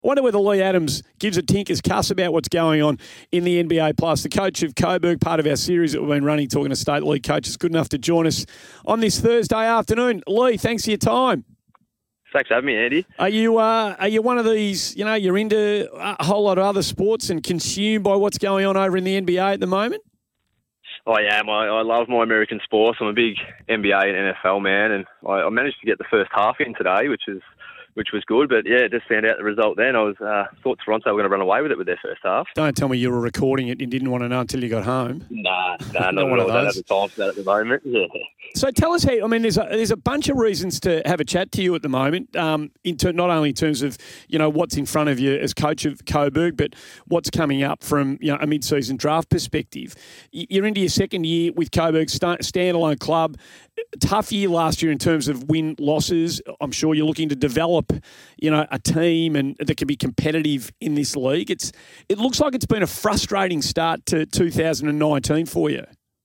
I wonder whether Lee Adams gives a tinker's cuss about what's going on in the NBA Plus. The coach of Coburg, part of our series that we've been running, talking to state league coaches, good enough to join us on this Thursday afternoon. Lee, thanks for your time. Thanks for having me, Andy. Are you one of these, you're into a whole lot of other sports and consumed by what's going on over in the NBA at the moment? I am. I love my American sports. I'm a big NBA and NFL man, and I managed to get the first half in today, which was good. But, yeah, just found out the result then. I was thought Toronto were going to run away with it with their first half. Don't tell me you were recording it and didn't want to know until you got home. Nah, not at all. I don't have the time for that at the moment. Yeah. So tell us how, there's a bunch of reasons to have a chat to you at the moment, not only in terms of, what's in front of you as coach of Coburg, but what's coming up from, a mid-season draft perspective. You're into your second year with Coburg, standalone club. Tough year last year in terms of win-losses. I'm sure you're looking to develop, a team and that can be competitive in this league. It looks like it's been a frustrating start to 2019 for you.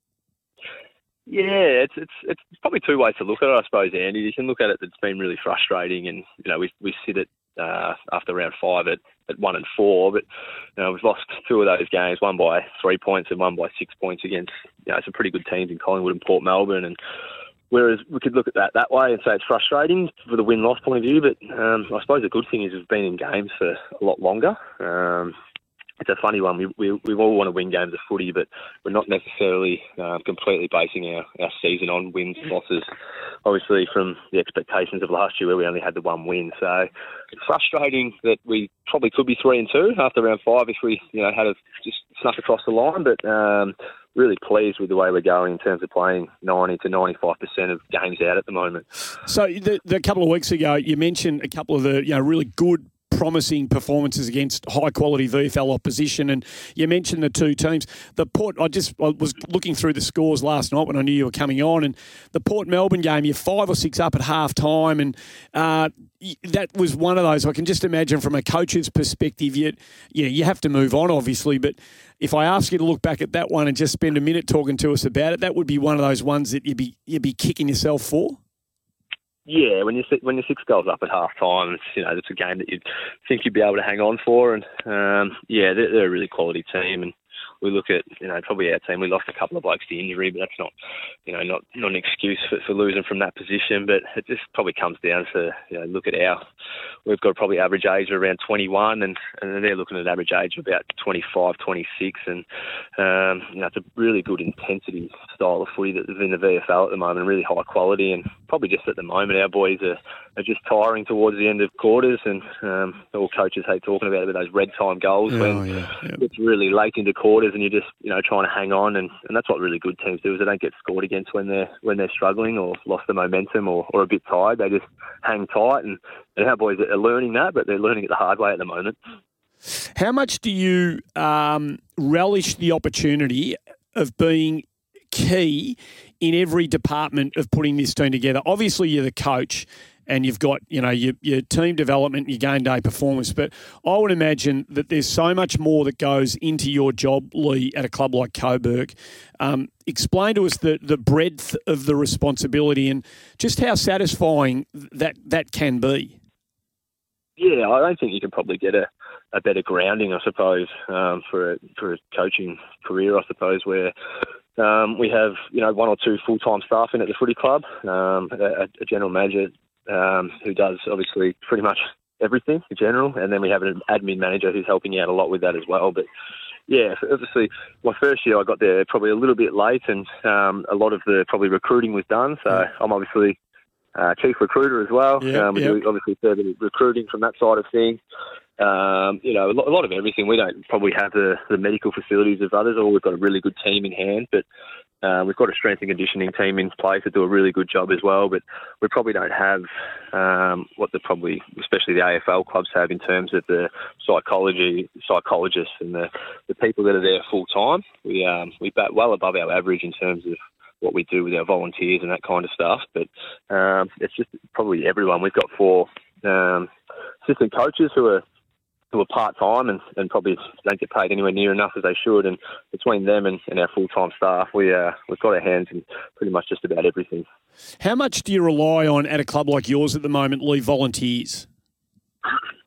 Yeah, it's probably two ways to look at it, I suppose, Andy. You can look at it that it's been really frustrating, and we sit at after round 5 at 1-4, but we've lost 2 of those games, one by 3 points and one by 6 points against some pretty good teams in Collingwood and Port Melbourne. And whereas we could look at that way and say it's frustrating for the win-loss point of view, but I suppose the good thing is we've been in games for a lot longer. It's a funny one. We all want to win games of footy, but we're not necessarily completely basing our season on wins and losses, obviously, from the expectations of last year where we only had the one win. So it's frustrating that we probably could be 3-2 after round 5 if we had just snuck across the line, but really pleased with the way we're going in terms of playing 90 to 95% of games out at the moment. So the couple of weeks ago, you mentioned a couple of the really good promising performances against high-quality VFL opposition, and you mentioned the two teams. I was looking through the scores last night when I knew you were coming on, and the Port Melbourne game, you're 5 or 6 up at half-time, and that was one of those. I can just imagine from a coach's perspective, you have to move on, obviously, but if I ask you to look back at that one and just spend a minute talking to us about it, that would be one of those ones that you'd be kicking yourself for? Yeah, when you're 6 goals up at half time, it's a game that you'd think you'd be able to hang on for, and they're a really quality team, and we look at probably our team. We lost a couple of blokes to injury, but that's not not an excuse for losing from that position. But it just probably comes down to look at we've got probably average age of around 21, and they're looking at average age of about 25, 26, and it's a really good intensity style of footy that's in the VFL at the moment, really high quality, and probably just at the moment our boys are just tiring towards the end of quarters, and all coaches hate talking about those red time goals it's really late into quarters and you're just trying to hang on, and that's what really good teams do, is they don't get scored against when they're struggling or lost the momentum or a bit tired. They just hang tight, and our boys are learning that, but they're learning it the hard way at the moment. How much do you relish the opportunity of being key in every department of putting this team together? Obviously, you're the coach and you've got, your team development and your game day performance, but I would imagine that there's so much more that goes into your job, Lee, at a club like Coburg. Explain to us the breadth of the responsibility and just how satisfying that can be. Yeah, I don't think you can probably get a better grounding, I suppose, for a coaching career, I suppose, where we have, 1 or 2 full-time staff in at the footy club, a general manager who does obviously pretty much everything in general, and then we have an admin manager who's helping out a lot with that as well. But yeah, obviously my first year I got there probably a little bit late, and a lot of the probably recruiting was done. So I'm obviously chief recruiter as well. We do obviously further recruiting from that side of things. A lot of everything. We don't probably have the medical facilities of others, or we've got a really good team in hand, but we've got a strength and conditioning team in place that do a really good job as well. But we probably don't have what especially the AFL clubs have in terms of the psychologists and the people that are there full time. We bat well above our average in terms of what we do with our volunteers and that kind of stuff. But it's just probably everyone. We've got 4 assistant coaches who are part-time and probably don't get paid anywhere near enough as they should. And between them and our full-time staff, we've got our hands in pretty much just about everything. How much do you rely on at a club like yours at the moment, Lee, volunteers?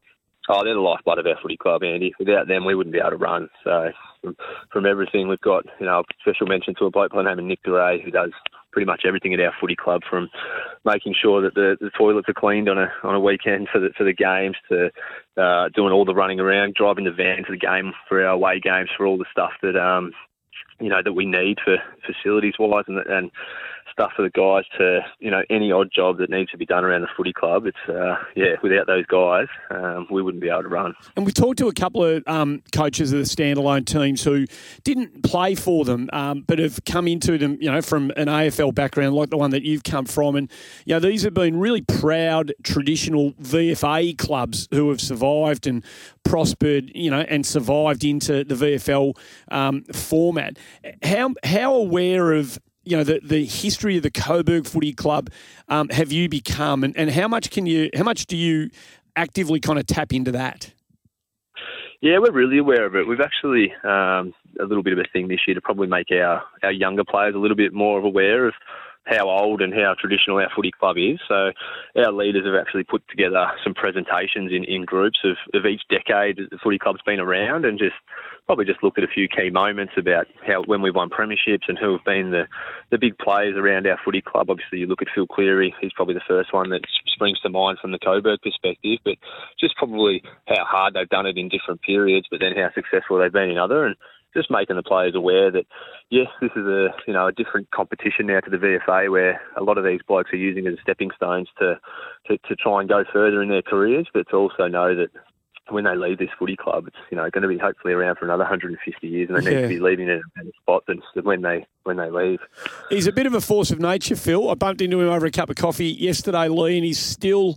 Oh, they're the lifeblood of our footy club, Andy. Without them, we wouldn't be able to run. So from everything, we've got, a special mention to a bloke by the name of Nick Duray, who does pretty much everything at our footy club, from making sure that the toilets are cleaned on a weekend for the games, to doing all the running around, driving the van to the game for our away games, for all the stuff that that we need for facilities wise, and stuff for the guys, to any odd job that needs to be done around the footy club. It's without those guys, we wouldn't be able to run. And we talked to a couple of coaches of the standalone teams who didn't play for them, but have come into them, from an AFL background like the one that you've come from. And these have been really proud traditional VFA clubs who have survived and prospered, and survived into the VFL format. How aware of the history of the Coburg Footy Club have you become, and how much do you actively kind of tap into that? Yeah, we're really aware of it. We've actually a little bit of a thing this year to probably make our younger players a little bit more aware of how old and how traditional our footy club is. So our leaders have actually put together some presentations in groups of each decade that the footy club's been around, and probably just look at a few key moments about how, when we've won premierships, and who have been the big players around our footy club. Obviously, you look at Phil Cleary, he's probably the first one that springs to mind from the Coburg perspective, but just probably how hard they've done it in different periods, but then how successful they've been in other, and just making the players aware that, yes, this is a different competition now to the VFA, where a lot of these blokes are using it as stepping stones to try and go further in their careers, but to also know that when they leave this footy club, it's going to be hopefully around for another 150 years, and they need to be leaving it in a spot than when they leave. He's a bit of a force of nature, Phil. I bumped into him over a cup of coffee yesterday, Lee, and he's still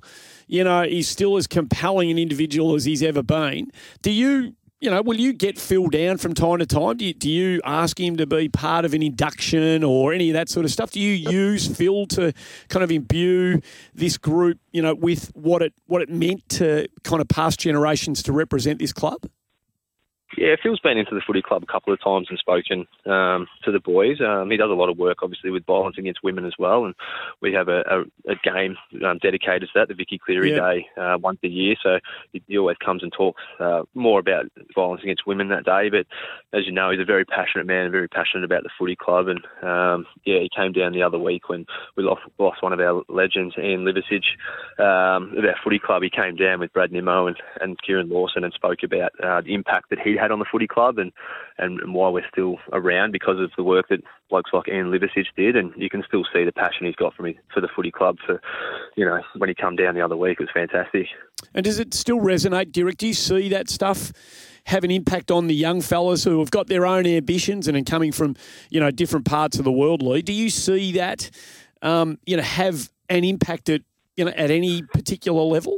as compelling an individual as he's ever been. Do you? Will you get Phil down from time to time? Do you ask him to be part of an induction or any of that sort of stuff? Do you use Phil to kind of imbue this group, with what it meant to kind of past generations to represent this club? Yeah, Phil's been into the footy club a couple of times and spoken to the boys. He does a lot of work, obviously, with violence against women as well, and we have a game dedicated to that, the Vicky Cleary Day, once a year. So he always comes and talks more about violence against women that day. But as you know, he's a very passionate man, very passionate about the footy club. And he came down the other week when we lost one of our legends, Ian Liversidge, of our footy club. He came down with Brad Nimmo and Kieran Lawson and spoke about the impact that he had on the footy club and why we're still around because of the work that blokes like Ian Liversidge did. And you can still see the passion he's got for the footy club. When he come down the other week, it was fantastic. And does it still resonate, Derek? Do you see that stuff have an impact on the young fellas who have got their own ambitions and are coming from different parts of the world, Lee? Do you see that have an impact at any particular level?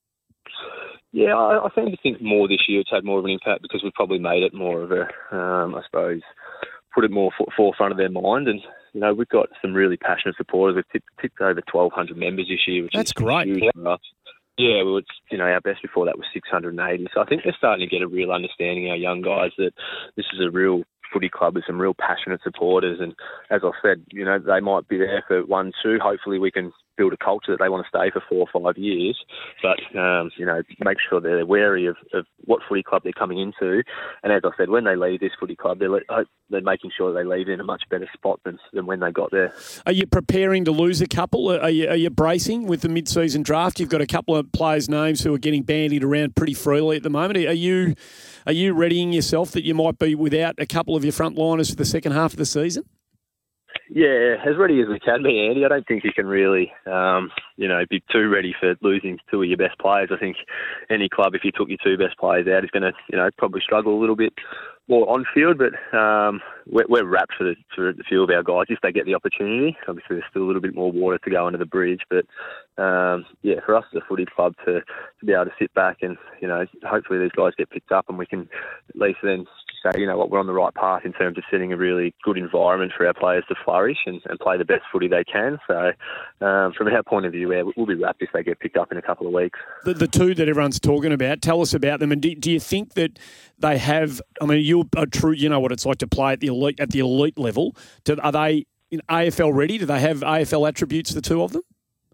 Yeah, I seem to think more this year it's had more of an impact because we've probably made it more of a, I suppose, put it more forefront of their mind. And, we've got some really passionate supporters. We've tipped over 1,200 members this year, which That's is great. huge for us. Yeah, well, our best before that was 680. So I think they're starting to get a real understanding, our young guys, that this is a real footy club with some real passionate supporters. And as I said, they might be there for 1, 2. Hopefully we can build a culture that they want to stay for 4 or 5 years. But, make sure they're wary of what footy club they're coming into. And as I said, when they leave this footy club, they're making sure they leave in a much better spot than when they got there. Are you preparing to lose a couple? Are you bracing with the mid-season draft? You've got a couple of players' names who are getting bandied around pretty freely at the moment. Are you readying yourself that you might be without a couple of your front-liners for the second half of the season? Yeah, as ready as we can be, Andy. I don't think you can really, be too ready for losing 2 of your best players. I think any club, if you took your 2 best players out, is going to, probably struggle a little bit more on field. But we're wrapped for the few of our guys if they get the opportunity. Obviously, there's still a little bit more water to go under the bridge. But for us as a footy club to be able to sit back and hopefully these guys get picked up and we can at least then say, we're on the right path in terms of setting a really good environment for our players to flourish and play the best footy they can. So from our point of view, we'll be wrapped if they get picked up in a couple of weeks. The 2 that everyone's talking about, tell us about them. And do you think that they have, you're a true, what it's like to play at the elite level. Are they in AFL ready? Do they have AFL attributes, the 2 of them?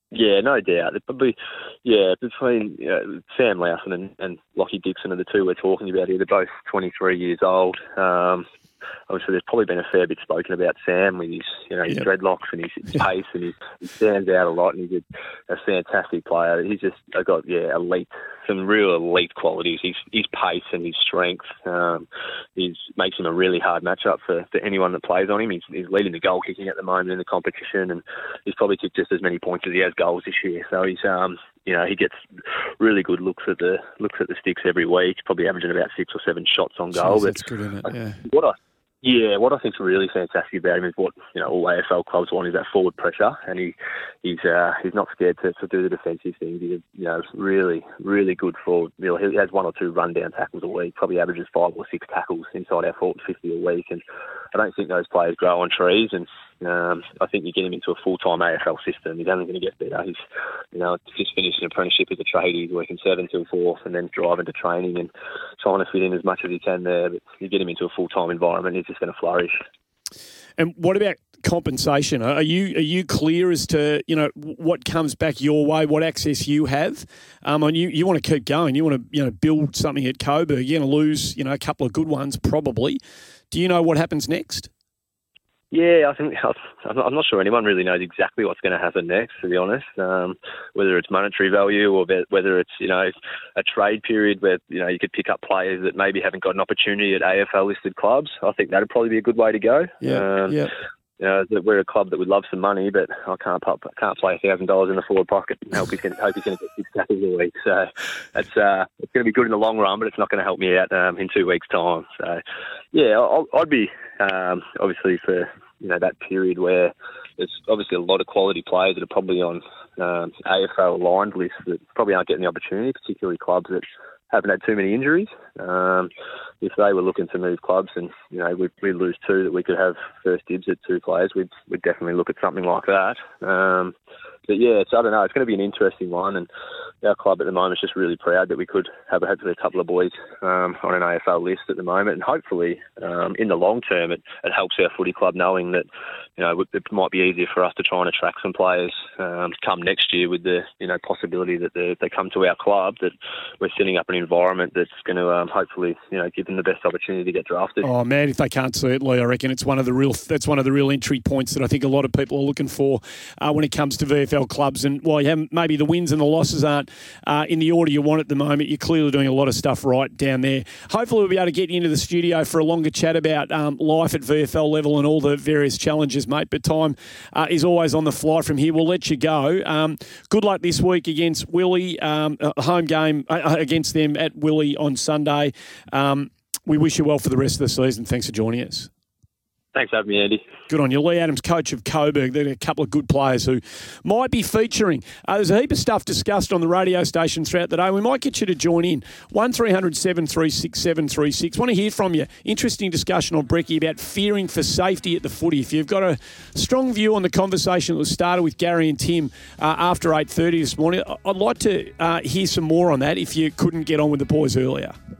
Yeah, no doubt. There's probably, between Sam Lowson and Lockie Dixon are the two we're talking about here. They're both 23 years old. Obviously, there's probably been a fair bit spoken about Sam with his, his dreadlocks and his pace, and he stands out a lot, and he's a fantastic player. He's just got some real elite qualities. His pace and his strength makes him a really hard matchup for anyone that plays on him. He's leading the goal kicking at the moment in the competition, and he's probably kicked just as many points as he has goals this year. So he's he gets really good looks at the sticks every week, probably averaging about 6 or 7 shots on goal. That's good, isn't it? Yeah. What I think's really fantastic about him is what all AFL clubs want is that forward pressure, and he's not scared to do the defensive things. He's really, really good forward. He has 1 or 2 rundown tackles a week, probably averages 5 or 6 tackles inside our 40 to 50 a week, and I don't think those players grow on trees, and I think you get him into a full-time AFL system, he's only going to get better. He's just finished an apprenticeship as a tradie. He's working 7 till 4 and then driving to training and trying to fit in as much as he can there. But you get him into a full-time environment, he's just going to flourish. And what about compensation? Are you clear as to what comes back your way, what access you have? And you want to keep going. You want to build something at Coburg. You're going to lose a couple of good ones probably. Do you know what happens next? Yeah, I'm not sure anyone really knows exactly what's going to happen next, to be honest. Whether it's monetary value or whether it's a trade period where you could pick up players that maybe haven't got an opportunity at AFL listed clubs. I think that'd probably be a good way to go. Yeah. We're a club that would love some money, but I can't play $1,000 in the forward pocket and hope he's going to get 6 tackles a week. So it's going to be good in the long run, but it's not going to help me out in 2 weeks' time. So yeah, I'd be obviously for that period where there's obviously a lot of quality players that are probably on AFL aligned lists that probably aren't getting the opportunity, particularly clubs that haven't had too many injuries. If they were looking to move clubs and we lose 2 that we could have first dibs at 2 players, we'd definitely look at something like that. But yeah, I don't know. It's going to be an interesting one, and our club at the moment is just really proud that we could have hopefully a couple of boys on an AFL list at the moment, and hopefully in the long term it helps our footy club knowing that it might be easier for us to try and attract some players come next year with the possibility that they come to our club, that we're setting up an environment that's going to hopefully give them the best opportunity to get drafted. Oh man, if they can't see it, Lee, I reckon that's one of the real entry points that I think a lot of people are looking for when it comes to VFL clubs. And while you have maybe the wins and the losses aren't in the order you want at the moment, you're clearly doing a lot of stuff right down there. Hopefully we'll be able to get you into the studio for a longer chat about life at VFL level and all the various challenges, mate. But time is always on the fly from here. We'll let you go. Good luck this week against Willie, home game against them at Willie on Sunday. We wish you well for the rest of the season. Thanks for joining us. Thanks for having me, Andy. Good on you. Lee Adams, coach of Coburg. There are a couple of good players who might be featuring. There's a heap of stuff discussed on the radio station throughout the day. We might get you to join in. 1300 736 736. Want to hear from you. Interesting discussion on Brecky about fearing for safety at the footy. If you've got a strong view on the conversation that was started with Gary and Tim after 8:30 this morning, I'd like to hear some more on that if you couldn't get on with the boys earlier.